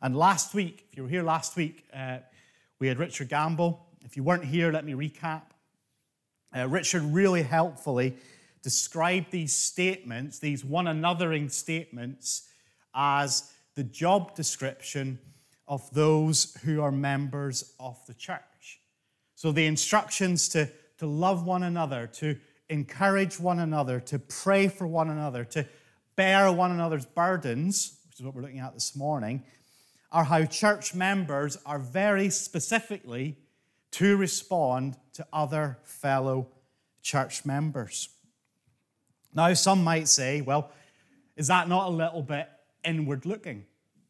And last week, if you were here last week, we had Richard Gamble. If you weren't here, let me recap. Richard really helpfully described these statements, these one-anothering statements, as the job description of those who are members of the church. So the instructions to love one another, to encourage one another, to pray for one another, to bear one another's burdens, which is what we're looking at this morning, are how church members are very specifically to respond to other fellow church members. Now, some might say, well, is that not a little bit inward looking?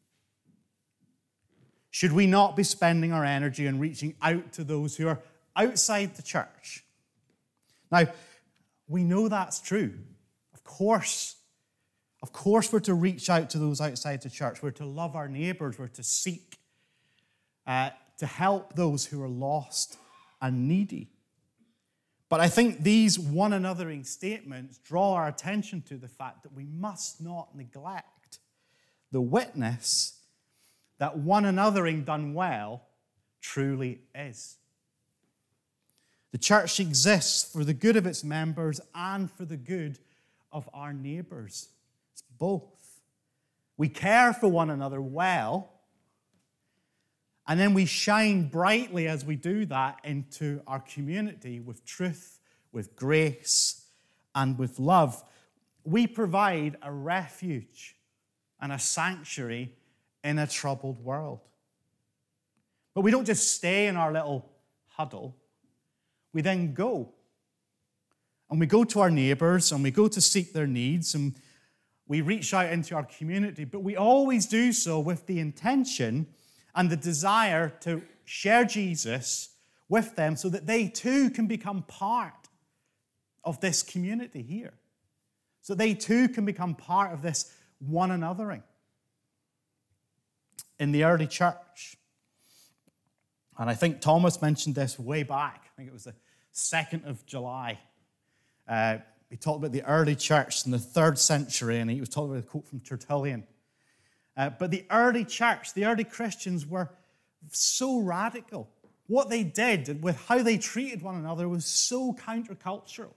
Should we not be spending our energy on reaching out to those who are outside the church? Now, we know that's true. Of course we're to reach out to those outside the church. We're to love our neighbors. We're to seek to help those who are lost and needy. But I think these one-anothering statements draw our attention to the fact that we must not neglect the witness that one-anothering done well truly is. The church exists for the good of its members and for the good of our neighbors. It's both. We care for one another well, and then we shine brightly as we do that into our community with truth, with grace, and with love. We provide a refuge and a sanctuary in a troubled world. But we don't just stay in our little huddle. We then go. And we go to our neighbors, and we go to seek their needs, and we reach out into our community. But we always do so with the intention and the desire to share Jesus with them so that they too can become part of this community here. So they too can become part of this one-anothering. In the early church, and I think Thomas mentioned this way back, I think it was the 2nd of July. He talked about the early church in the 3rd century, and he was talking about a quote from Tertullian. But the early church, the early Christians were so radical. What they did with how they treated one another was so countercultural.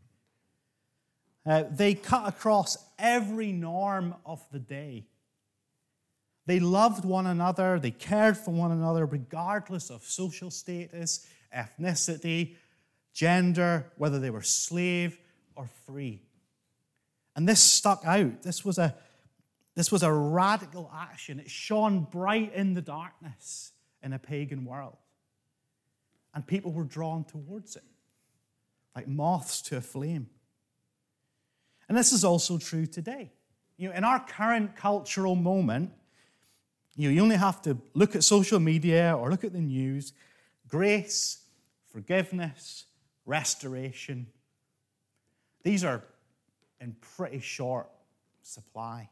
They cut across every norm of the day. They loved one another, they cared for one another regardless of social status, ethnicity, gender, whether they were slave or free. And this stuck out. This was a radical action. It shone bright in the darkness in a pagan world. And people were drawn towards it, like moths to a flame. And this is also true today. In our current cultural moment, you only have to look at social media or look at the news. Grace, forgiveness, restoration. These are in pretty short supply.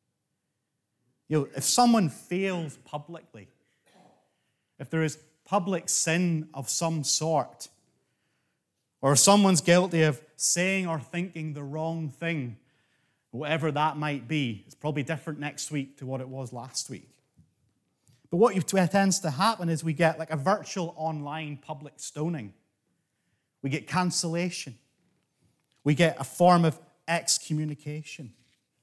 If someone fails publicly, if there is public sin of some sort, or someone's guilty of saying or thinking the wrong thing, whatever that might be, it's probably different next week to what it was last week. But what tends to happen is we get like a virtual online public stoning. We get cancellation. We get a form of excommunication.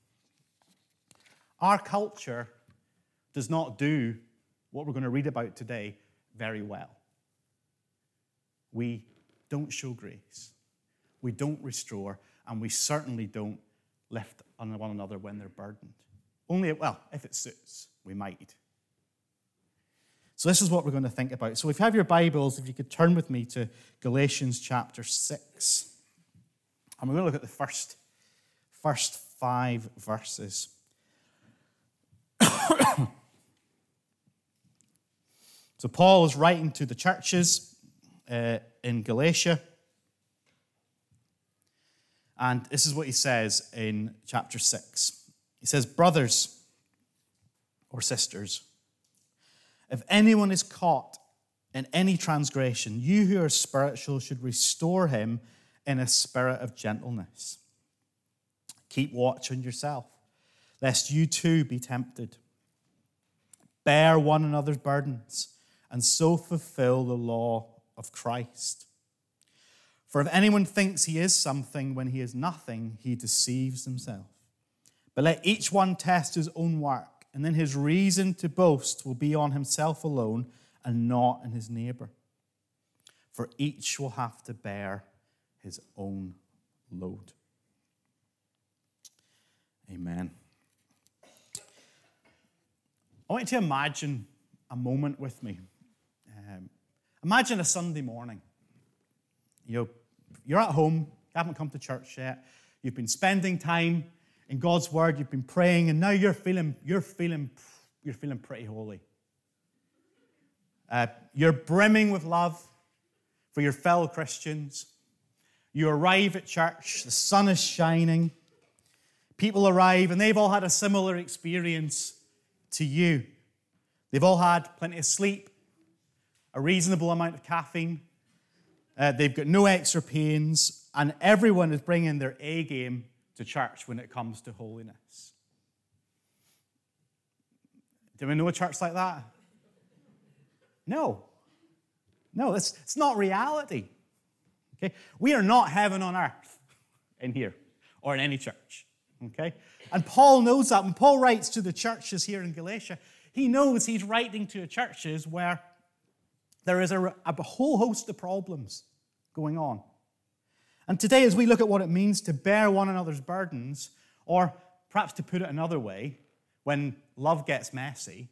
Our culture does not do what we're going to read about today very well. We don't show grace. We don't restore, and we certainly don't lift on one another when they're burdened. Only, if it suits, we might. So this is what we're going to think about. So if you have your Bibles, if you could turn with me to Galatians chapter 6. And we're going to look at the first 5 verses. So Paul is writing to the churches in Galatia. And this is what he says in chapter 6. He says, brothers or sisters, if anyone is caught in any transgression, you who are spiritual should restore him in a spirit of gentleness. Keep watch on yourself, lest you too be tempted. bear one another's burdens, and so fulfill the law of Christ. For if anyone thinks he is something when he is nothing, he deceives himself. But let each one test his own work, and then his reason to boast will be on himself alone and not in his neighbor. For each will have to bear his own load. Amen. I want you to imagine a moment with me. Imagine a Sunday morning. You're at home, you haven't come to church yet. You've been spending time in God's Word, you've been praying, and now you're feeling pretty holy. You're brimming with love for your fellow Christians. You arrive at church, the sun is shining. People arrive, and they've all had a similar experience to you. They've all had plenty of sleep, a reasonable amount of caffeine. They've got no extra pains, and everyone is bringing their A game to church when it comes to holiness. Do we know a church like that? No, it's not reality. Okay, we are not heaven on earth in here or in any church. Okay, and Paul knows that. When Paul writes to the churches here in Galatia, he knows he's writing to churches where there is a whole host of problems going on. And today, as we look at what it means to bear one another's burdens, or perhaps to put it another way, when love gets messy,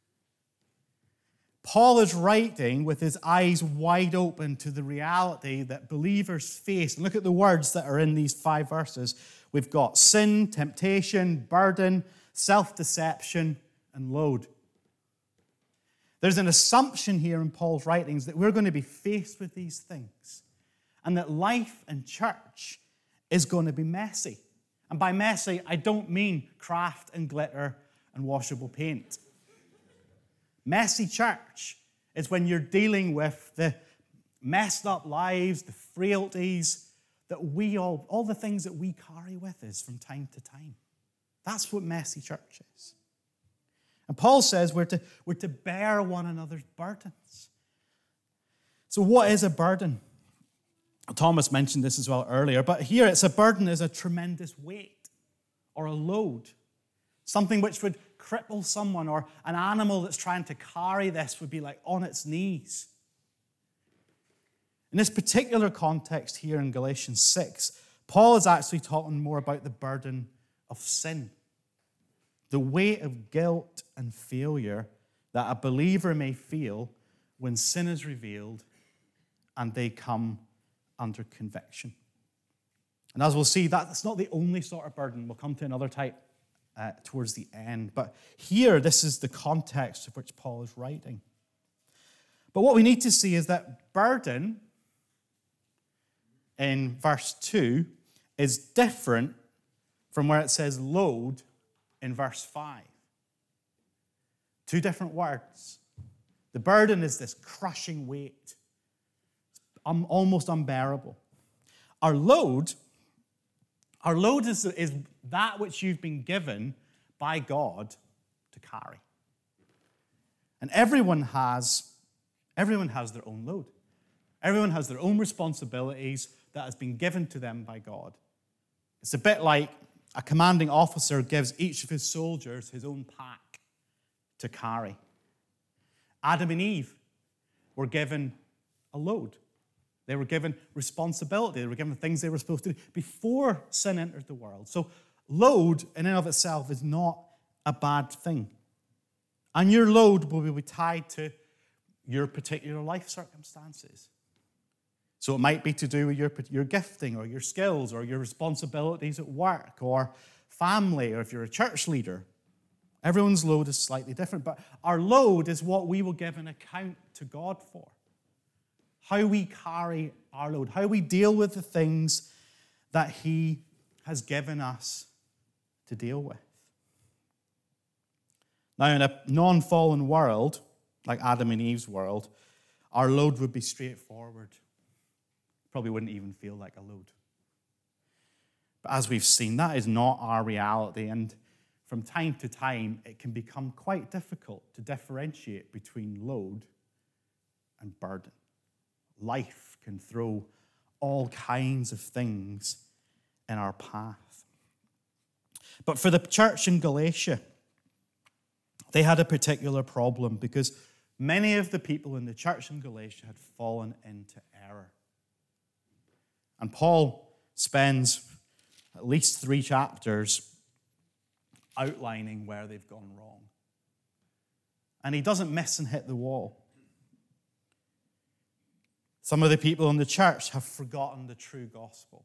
Paul is writing with his eyes wide open to the reality that believers face. And look at the words that are in these 5 verses. We've got sin, temptation, burden, self-deception, and load. There's an assumption here in Paul's writings that we're going to be faced with these things, and that life in church is going to be messy. And by messy, I don't mean craft and glitter and washable paint. Messy church is when you're dealing with the messed up lives, the frailties that all the things that we carry with us from time to time. That's what messy church is. And Paul says we're to bear one another's burdens. So what is a burden? Thomas mentioned this as well earlier, but here it's a burden is a tremendous weight or a load. Something which would cripple someone, or an animal that's trying to carry this would be like on its knees. In this particular context here in Galatians 6, Paul is actually talking more about the burden of sin. The weight of guilt and failure that a believer may feel when sin is revealed and they come under conviction. And as we'll see, that's not the only sort of burden. We'll come to another type towards the end. But here, this is the context of which Paul is writing. But what we need to see is that burden in verse 2 is different from where it says load in verse 5. 2 different words. The burden is this crushing weight, almost unbearable. Our load is that which you've been given by God to carry. And everyone has their own load. Everyone has their own responsibilities that has been given to them by God. It's a bit like a commanding officer gives each of his soldiers his own pack to carry. Adam and Eve were given a load. They were given responsibility. They were given things they were supposed to do before sin entered the world. So load in and of itself is not a bad thing. And your load will be tied to your particular life circumstances. So it might be to do with your gifting or your skills or your responsibilities at work or family, or if you're a church leader. Everyone's load is slightly different, but our load is what we will give an account to God for. How we carry our load, how we deal with the things that He has given us to deal with. Now, in a non-fallen world, like Adam and Eve's world, our load would be straightforward. Probably wouldn't even feel like a load. But as we've seen, that is not our reality. And from time to time, it can become quite difficult to differentiate between load and burden. Life can throw all kinds of things in our path. But for the church in Galatia, they had a particular problem because many of the people in the church in Galatia had fallen into error. And Paul spends at least 3 chapters outlining where they've gone wrong. And he doesn't miss and hit the wall. Some of the people in the church have forgotten the true gospel.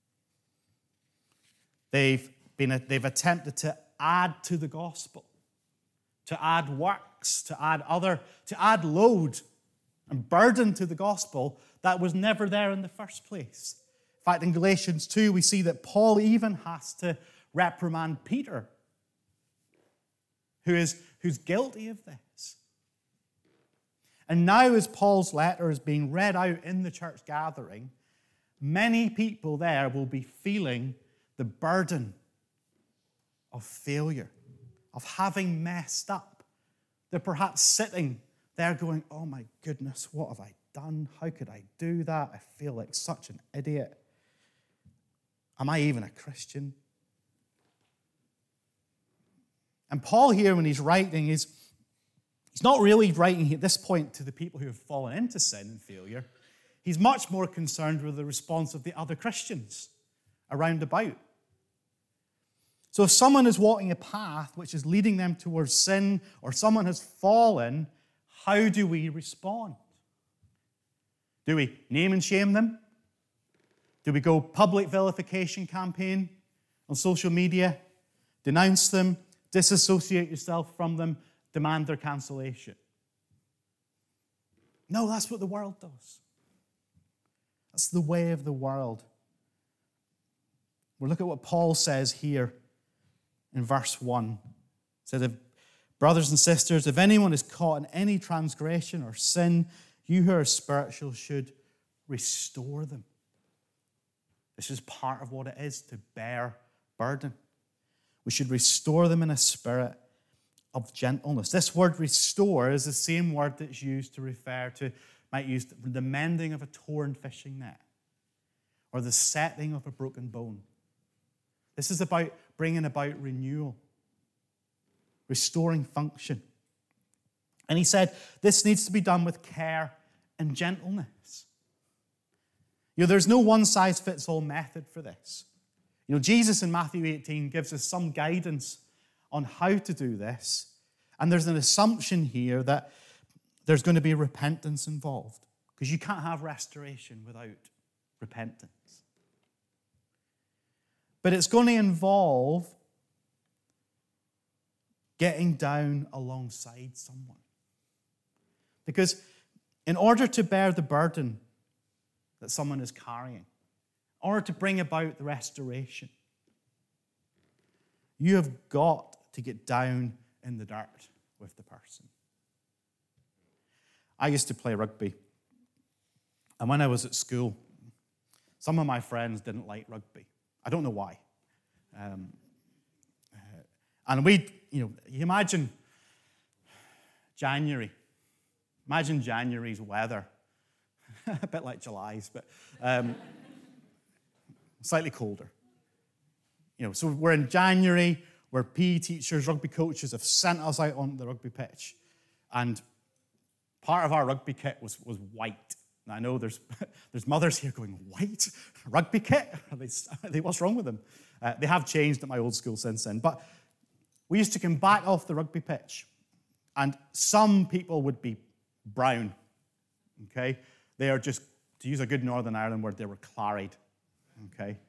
They've attempted to add to the gospel, to add works, to add load and burden to the gospel that was never there in the first place. In fact, in Galatians 2, we see that Paul even has to reprimand Peter, who's guilty of this. And now, as Paul's letter is being read out in the church gathering, many people there will be feeling the burden of failure, of having messed up. They're perhaps sitting there going, oh my goodness, what have I done? How could I do that? I feel like such an idiot. Am I even a Christian? And Paul here, when he's writing, he's not really writing at this point to the people who have fallen into sin and failure. He's much more concerned with the response of the other Christians around about. So if someone is walking a path which is leading them towards sin, or someone has fallen, how do we respond? Do we name and shame them? Do we go public vilification campaign on social media, denounce them, disassociate yourself from them, demand their cancellation? No, that's what the world does. That's the way of the world. We'll look at what Paul says here in verse 1. It says, brothers and sisters, if anyone is caught in any transgression or sin, you who are spiritual should restore them. This is part of what it is to bear burden. We should restore them in a spirit of gentleness. This word restore is the same word that's used to refer to, might use the mending of a torn fishing net or the setting of a broken bone. This is about bringing about renewal, restoring function. And he said this needs to be done with care and gentleness. There's no one-size-fits-all method for this. Jesus in Matthew 18 gives us some guidance on how to do this. And there's an assumption here that there's going to be repentance involved, because you can't have restoration without repentance. But it's going to involve getting down alongside someone. Because in order to bear the burden that someone is carrying, in order to bring about the restoration, you have got to get down in the dirt with the person. I used to play rugby. And when I was at school, some of my friends didn't like rugby. I don't know why. And you imagine January. Imagine January's weather. A bit like July's, but slightly colder. So we're in January, where PE teachers, rugby coaches have sent us out on the rugby pitch. And part of our rugby kit was white. Now, I know there's mothers here going, white? Rugby kit? What's wrong with them? They have changed at my old school since then. But we used to come back off the rugby pitch, and some people would be brown, okay? They are just, to use a good Northern Ireland word, they were claried, okay?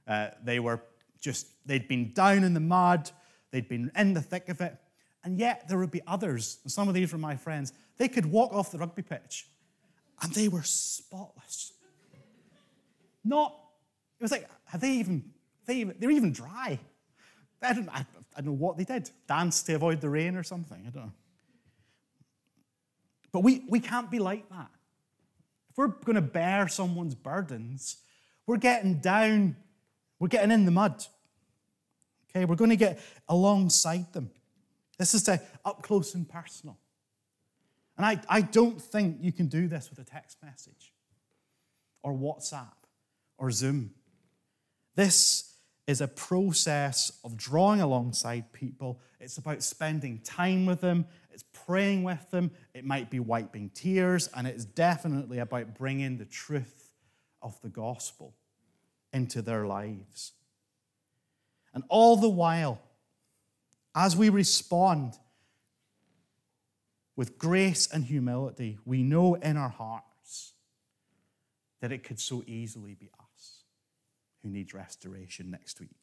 They'd been down in the mud, they'd been in the thick of it, and yet there would be others, and some of these were my friends, they could walk off the rugby pitch, and they were spotless. It was like, they were even dry. I don't know what they did. Dance to avoid the rain or something, I don't know. But we can't be like that. If we're going to bear someone's burdens, we're getting down, we're getting in the mud. Okay, we're going to get alongside them. This is up close and personal. And I don't think you can do this with a text message or WhatsApp or Zoom. This is a process of drawing alongside people. It's about spending time with them. It's praying with them. It might be wiping tears. And it's definitely about bringing the truth of the gospel into their lives. And all the while, as we respond with grace and humility, we know in our hearts that it could so easily be us who needs restoration next week.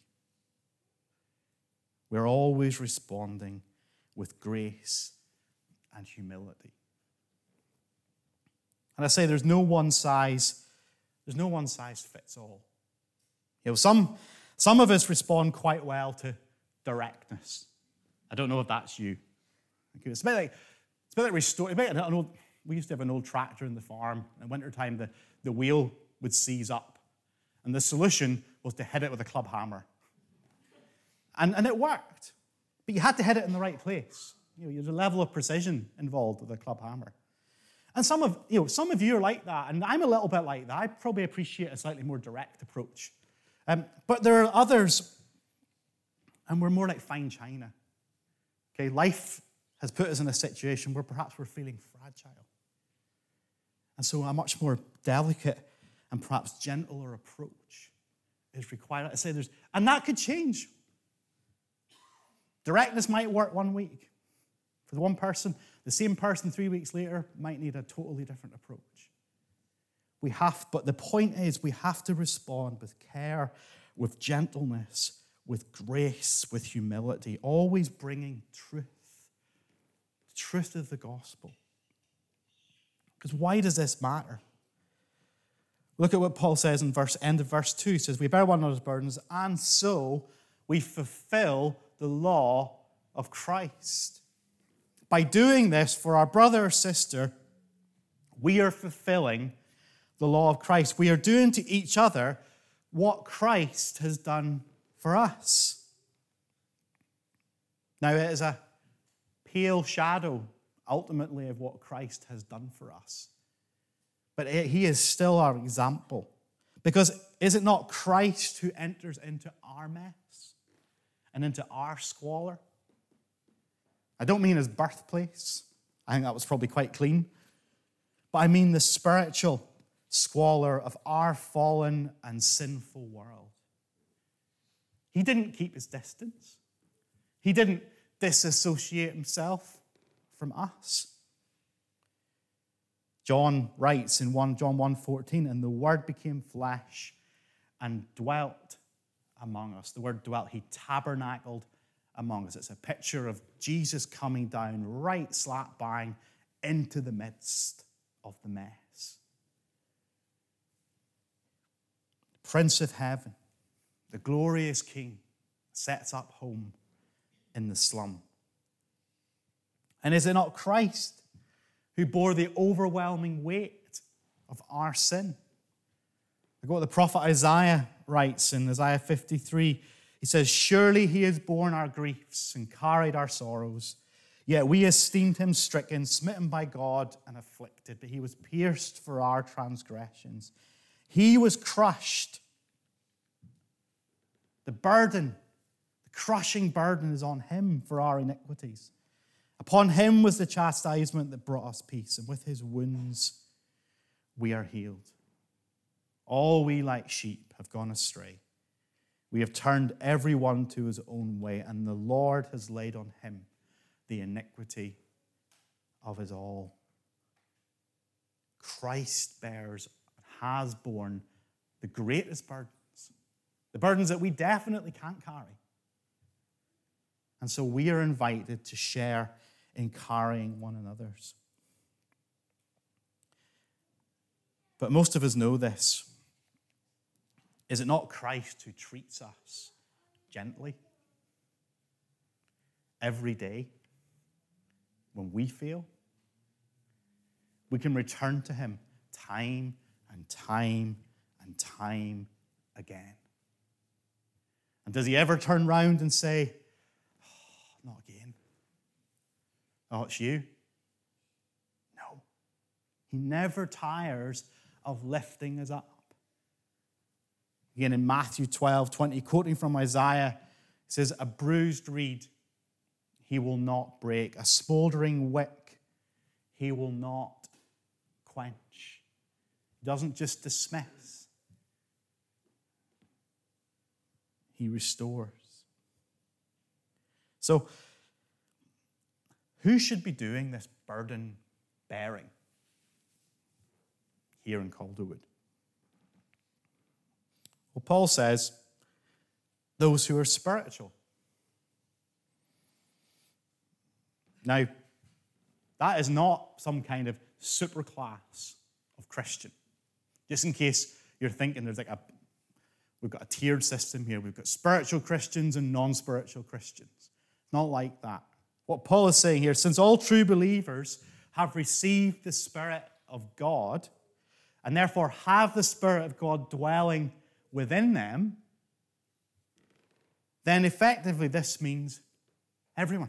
We're always responding with grace and humility. And I say there's no one size fits all. You know, some of us respond quite well to directness. I don't know if that's you. It's a bit like restoring. We used to have an old tractor in the farm. In wintertime, the wheel would seize up. And the solution was to hit it with a club hammer. And it worked. But you had to hit it in the right place. You know, there's a level of precision involved with a club hammer. And some of you are like that, and I'm a little bit like that. I probably appreciate a slightly more direct approach. But there are others, and we're more like fine china. Okay, life has put us in a situation where perhaps we're feeling fragile. And so a much more delicate and perhaps gentler approach is required. I say and that could change. Directness might work 1 week. For the one person, the same person 3 weeks later might need a totally different approach. But the point is, we have to respond with care, with gentleness, with grace, with humility, always bringing truth. The truth of the gospel. Because why does this matter? Look at what Paul says in end of verse 2. He says, we bear one another's burdens, and so we fulfill the law of Christ. By doing this for our brother or sister, we are fulfilling the law of Christ. We are doing to each other what Christ has done for us. Now, it is a pale shadow, ultimately, of what Christ has done for us. But he is still our example. Because is it not Christ who enters into our mess and into our squalor? I don't mean his birthplace. I think that was probably quite clean. But I mean the spiritual squalor of our fallen and sinful world. He didn't keep his distance. He didn't disassociate himself from us. John writes in John 1:14, and the Word became flesh and dwelt among us. The word dwelt, he tabernacled among us. It's a picture of Jesus coming down right slap bang into the midst of the mess. The Prince of Heaven, the glorious King, sets up home in the slum. And is it not Christ who bore the overwhelming weight of our sin? Look what the prophet Isaiah writes in Isaiah 53. He says, surely he has borne our griefs and carried our sorrows. Yet we esteemed him stricken, smitten by God, and afflicted. But he was pierced for our transgressions. He was crushed. The burden, the crushing burden is on him for our iniquities. Upon him was the chastisement that brought us peace, and with his wounds we are healed. All we like sheep have gone astray. We have turned everyone to his own way, and the Lord has laid on him the iniquity of us all. Christ bears, has borne the greatest burdens, the burdens that we definitely can't carry. And so we are invited to share in carrying one another's. But most of us know this. Is it not Christ who treats us gently every day when we fail? We can return to him time and time and time again. And does he ever turn round and say, oh, not again? Oh, it's you? No. He never tires of lifting us up. Again, in Matthew 12:20, quoting from Isaiah, it says, a bruised reed he will not break, a smouldering wick he will not quench. He doesn't just dismiss, he restores. So, who should be doing this burden bearing here in Calderwood? Well, Paul says, those who are spiritual. Now, that is not some kind of superclass of Christian. Just in case you're thinking we've got a tiered system here. We've got spiritual Christians and non-spiritual Christians. It's not like that. What Paul is saying here, since all true believers have received the Spirit of God, and therefore have the Spirit of God dwelling within them, then effectively this means everyone.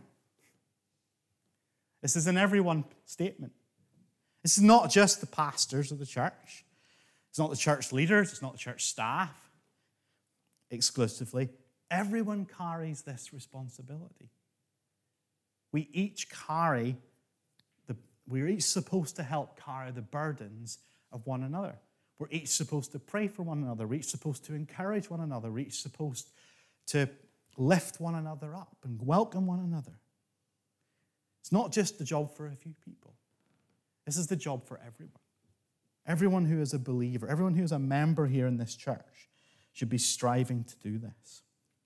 This is an everyone statement. This is not just the pastors of the church. It's not the church leaders. It's not the church staff exclusively. Everyone carries this responsibility. We're each supposed to help carry the burdens of one another. We're each supposed to pray for one another. We're each supposed to encourage one another. We're each supposed to lift one another up and welcome one another. It's not just the job for a few people. This is the job for everyone. Everyone who is a believer, everyone who is a member here in this church should be striving to do this.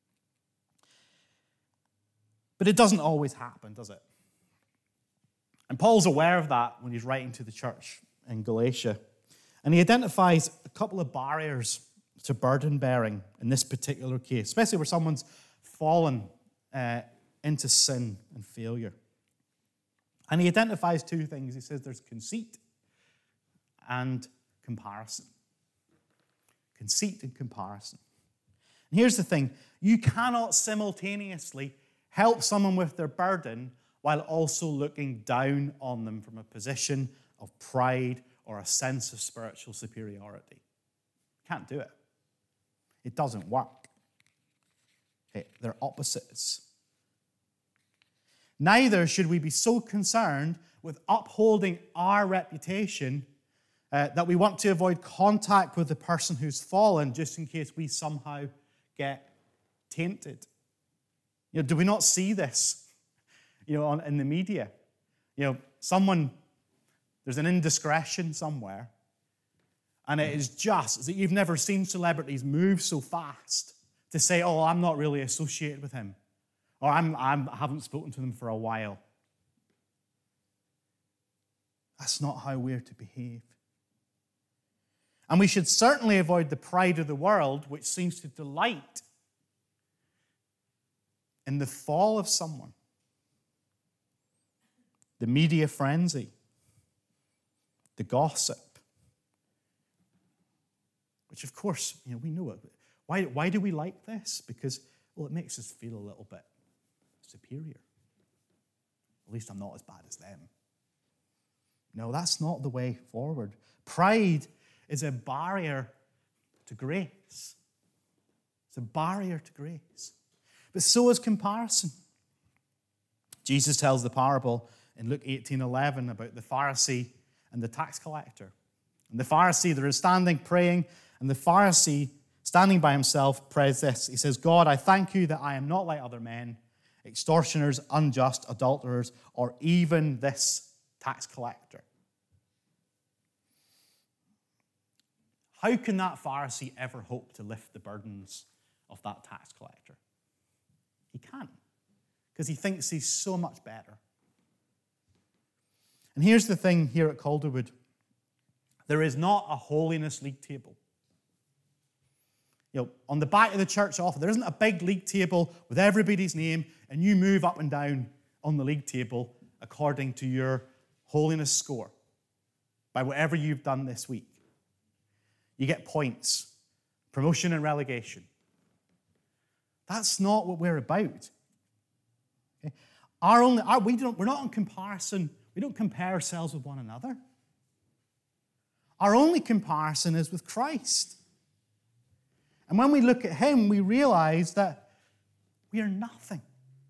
But it doesn't always happen, does it? And Paul's aware of that when he's writing to the church in Galatia. And he identifies a couple of barriers to burden bearing in this particular case, especially where someone's fallen into sin and failure. And he identifies two things. He says there's conceit and comparison. Conceit and comparison. And here's the thing. You cannot simultaneously help someone with their burden while also looking down on them from a position of pride or a sense of spiritual superiority. You can't do it. It doesn't work. Okay, they're opposites. Neither should we be so concerned with upholding our reputation that we want to avoid contact with the person who's fallen just in case we somehow get tainted. Do we not see this, in the media? There's an indiscretion somewhere, and it is just that you've never seen celebrities move so fast to say, oh, I'm not really associated with him, or I haven't spoken to them for a while. That's not how we're to behave. And we should certainly avoid the pride of the world, which seems to delight in the fall of someone. The media frenzy, the gossip, which of course, we know it. Why do we like this? Because, it makes us feel a little bit superior. At least I'm not as bad as them. No, that's not the way forward. Pride is a barrier to grace. It's a barrier to grace. But so is comparison. Jesus tells the parable in Luke 18:11 about the Pharisee and the tax collector. And the Pharisee, there is standing praying, and the Pharisee, standing by himself, prays this. He says, God, I thank you that I am not like other men, extortioners, unjust, adulterers, or even this tax collector. How can that Pharisee ever hope to lift the burdens of that tax collector? He can't, because he thinks he's so much better. And here's the thing here at Calderwood. There is not a holiness league table. On the back of the church office, there isn't a big league table with everybody's name, and you move up and down on the league table according to your holiness score by whatever you've done this week. You get points, promotion and relegation. That's not what we're about. Okay? We're not in comparison. We don't compare ourselves with one another. Our only comparison is with Christ. And when we look at him, we realize that we are nothing.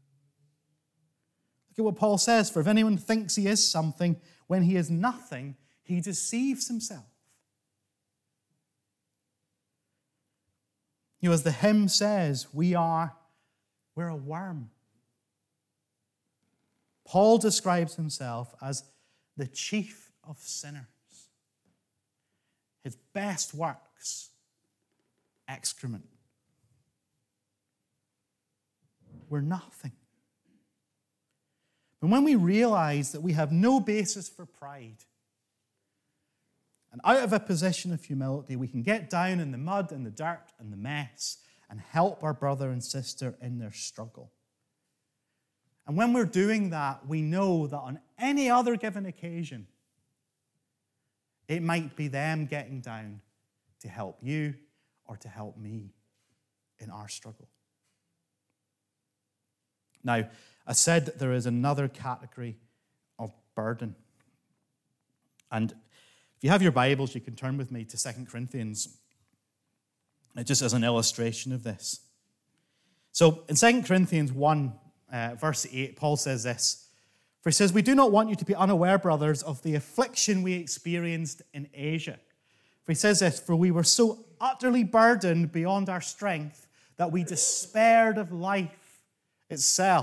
Look at what Paul says, for if anyone thinks he is something when he is nothing, he deceives himself. As the hymn says, we're a worm. Paul describes himself as the chief of sinners. His best works, excrement. We're nothing. And when we realize that we have no basis for pride, and out of a position of humility, we can get down in the mud and the dirt and the mess and help our brother and sister in their struggle. And when we're doing that, we know that on any other given occasion, it might be them getting down to help you or to help me in our struggle. Now, I said that there is another category of burden. And if you have your Bibles, you can turn with me to 2 Corinthians, just as an illustration of this. So in 2 Corinthians 1, verse 8, Paul says this, for he says, we do not want you to be unaware, brothers, of the affliction we experienced in Asia. For he says this, for we were so utterly burdened beyond our strength that we despaired of life itself.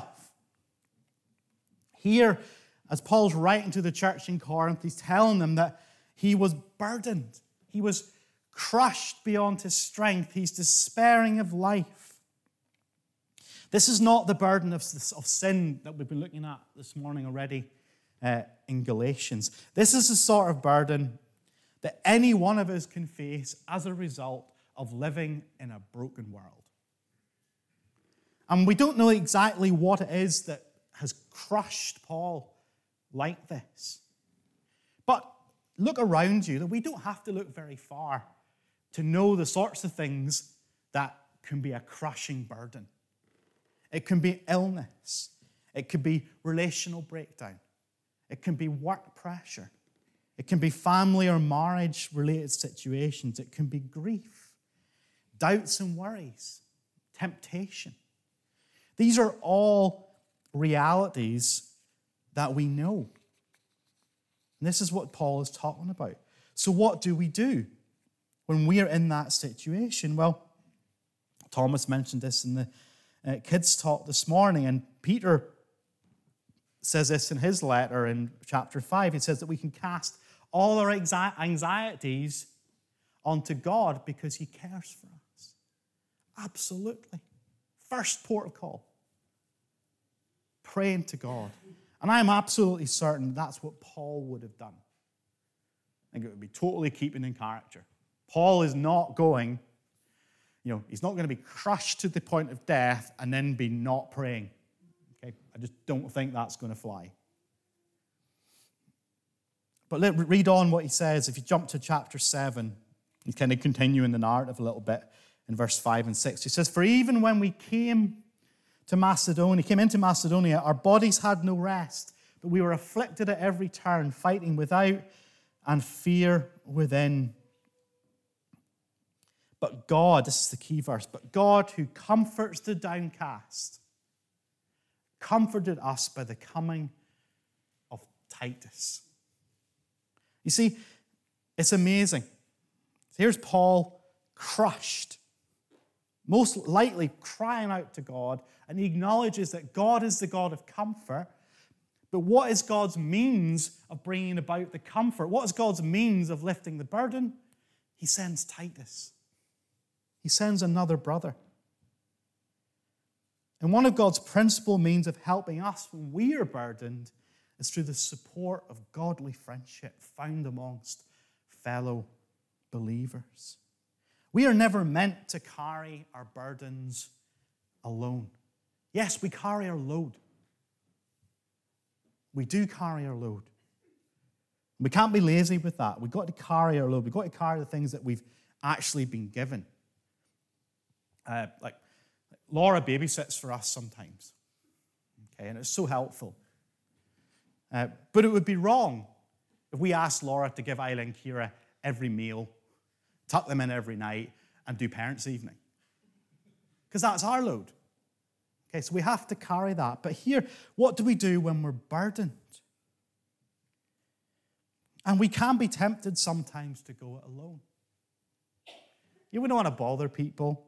Here, as Paul's writing to the church in Corinth, he's telling them that he was burdened. He was crushed beyond his strength. He's despairing of life. This is not the burden of sin that we've been looking at this morning already in Galatians. This is the sort of burden that any one of us can face as a result of living in a broken world. And we don't know exactly what it is that has crushed Paul like this. But look around you, that we don't have to look very far to know the sorts of things that can be a crushing burden. It can be illness. It could be relational breakdown. It can be work pressure. It can be family or marriage-related situations. It can be grief, doubts and worries, temptation. These are all realities that we know. And this is what Paul is talking about. So what do we do when we are in that situation? Well, Thomas mentioned this in the kids' talk this morning, and Peter says this in his letter in chapter 5. He says that we can cast all our anxieties onto God because he cares for us. Absolutely. First port of call. Praying to God. And I am absolutely certain that's what Paul would have done. I think it would be totally keeping in character. Paul is not going, he's not going to be crushed to the point of death and then be not praying. Okay? I just don't think that's going to fly. But read on what he says. If you jump to chapter 7, he's kind of continuing the narrative a little bit in verse 5 and 6. He says, for even when we came into Macedonia, our bodies had no rest, but we were afflicted at every turn, fighting without and fear within. But God, this is the key verse, but God who comforts the downcast, comforted us by the coming of Titus. You see, it's amazing. Here's Paul crushed, most likely crying out to God, and he acknowledges that God is the God of comfort. But what is God's means of bringing about the comfort? What is God's means of lifting the burden? He sends Titus. He sends another brother. And one of God's principal means of helping us when we are burdened is through the support of godly friendship found amongst fellow believers. We are never meant to carry our burdens alone. Yes, we carry our load. We do carry our load. We can't be lazy with that. We've got to carry our load. We've got to carry the things that we've actually been given. Like Laura babysits for us sometimes. Okay, and it's so helpful. But it would be wrong if we asked Laura to give Isla and Kira every meal, tuck them in every night, and do parents' evening. Because that's our load. Okay, so we have to carry that. But here, what do we do when we're burdened? And we can be tempted sometimes to go it alone. We don't want to bother people.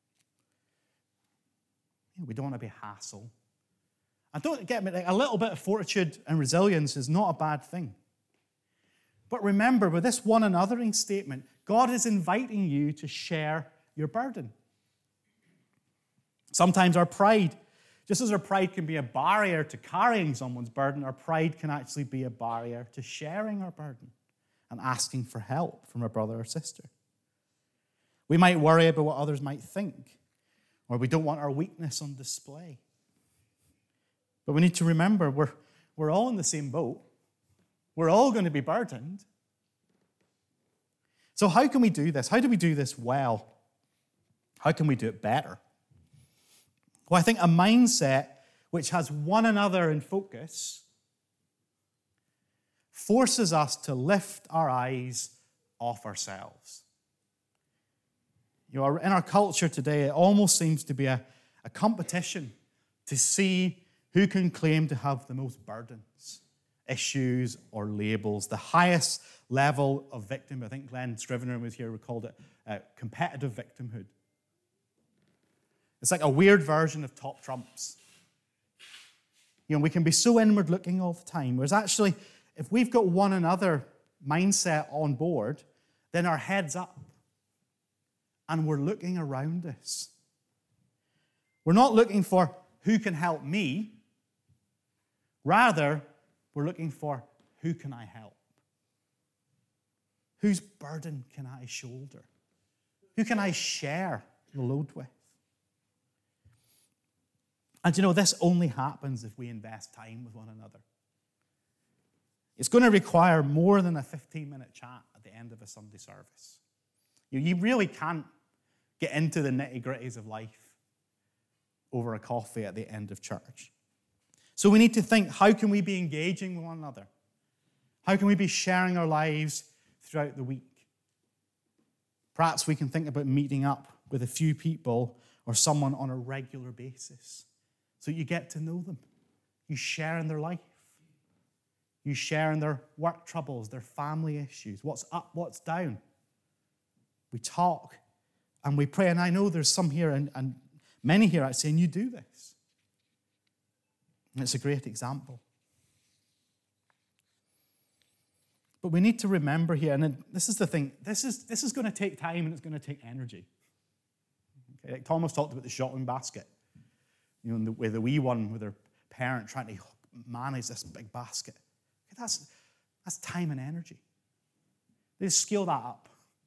We don't want to be hassle. And don't get me, a little bit of fortitude and resilience is not a bad thing. But remember, with this one anothering statement, God is inviting you to share your burden. Sometimes our pride, just as our pride can be a barrier to carrying someone's burden, our pride can actually be a barrier to sharing our burden and asking for help from a brother or sister. We might worry about what others might think, or we don't want our weakness on display. But we need to remember we're all in the same boat. We're all going to be burdened. So how can we do this? How do we do this well? How can we do it better? Well, I think a mindset which has one another in focus forces us to lift our eyes off ourselves. In our culture today, it almost seems to be a competition to see who can claim to have the most burdens, issues, or labels, the highest level of victim. I think Glenn Scrivener was here, we called it competitive victimhood. It's like a weird version of top trumps. We can be so inward looking all the time, whereas actually, if we've got one another mindset on board, then our head's up and we're looking around us. We're not looking for who can help me. Rather, we're looking for who can I help? Whose burden can I shoulder? Who can I share the load with? And this only happens if we invest time with one another. It's going to require more than a 15-minute chat at the end of a Sunday service. You really can't get into the nitty-gritties of life over a coffee at the end of church. So we need to think, how can we be engaging with one another? How can we be sharing our lives throughout the week? Perhaps we can think about meeting up with a few people or someone on a regular basis so you get to know them. You share in their life. You share in their work troubles, their family issues, what's up, what's down. We talk and we pray. And I know there's some here and many here are saying you do this. And it's a great example. But we need to remember here, and this is the thing, this is going to take time and it's going to take energy. Okay, like Thomas talked about the shopping basket. With the wee one with her parent trying to manage this big basket. Okay, that's time and energy. They scale that up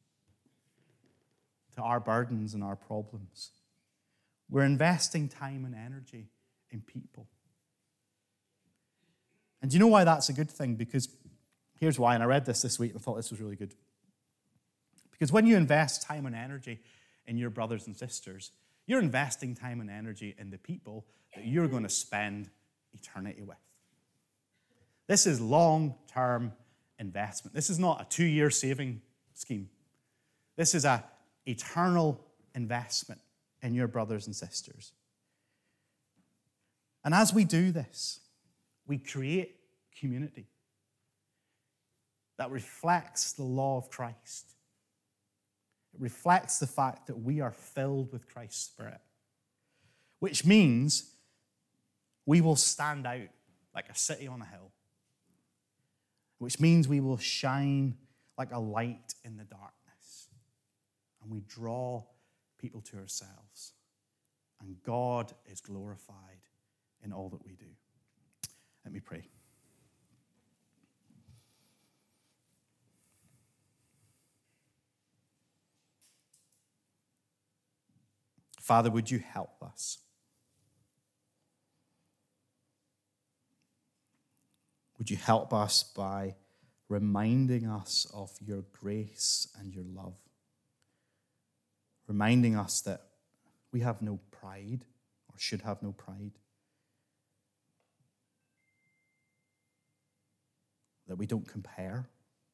to our burdens and our problems. We're investing time and energy in people. And do you know why that's a good thing? Because here's why, and I read this week and I thought this was really good. Because when you invest time and energy in your brothers and sisters, you're investing time and energy in the people that you're going to spend eternity with. This is long-term investment. This is not a 2-year saving scheme. This is an eternal investment in your brothers and sisters. And as we do this, we create community that reflects the law of Christ. It reflects the fact that we are filled with Christ's Spirit, which means we will stand out like a city on a hill, which means we will shine like a light in the darkness, and we draw people to ourselves, and God is glorified in all that we do. Let me pray. Father, would you help us? Would you help us by reminding us of your grace and your love? Reminding us that we have no pride or should have no pride. That we don't compare,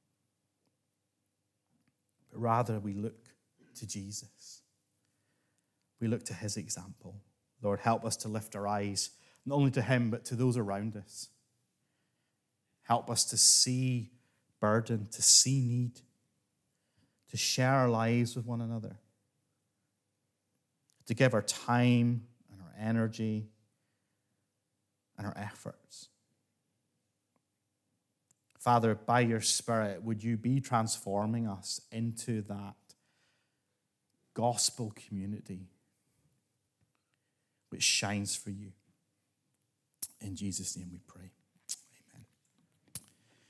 but rather we look to Jesus. We look to his example. Lord, help us to lift our eyes not only to him, but to those around us. Help us to see burden, to see need, to share our lives with one another, to give our time and our energy and our efforts. Father, by your Spirit, would you be transforming us into that gospel community which shines for you. In Jesus' name we pray.